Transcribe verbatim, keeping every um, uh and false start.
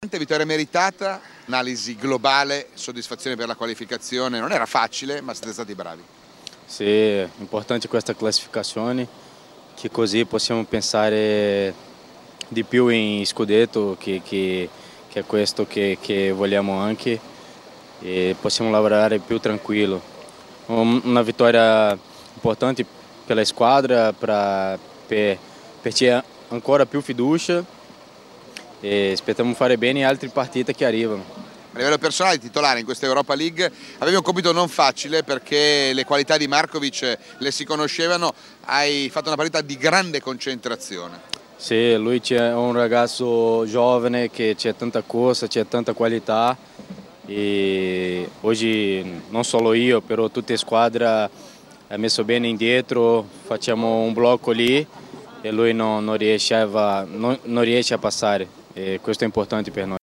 Vittoria meritata, analisi globale, soddisfazione per la qualificazione, non era facile ma siete stati bravi. Sì, è importante questa classificazione, che così possiamo pensare di più in scudetto, che, che, che è questo che, che vogliamo anche, e possiamo lavorare più tranquillo. Una vittoria importante per la squadra, pra, per, per ter ancora più fiducia, e aspettiamo fare bene altre partite che arrivano. A livello personale, titolare in questa Europa League, avevi un compito non facile perché le qualità di Markovic le si conoscevano, hai fatto una partita di grande concentrazione. Sì, lui è un ragazzo giovane che c'è tanta corsa, c'è tanta qualità e oggi non solo io, però tutta la squadra ha messo bene indietro, facciamo un blocco lì e lui non, non, riesce, a, non, non riesce a passare, e questo è importante per noi.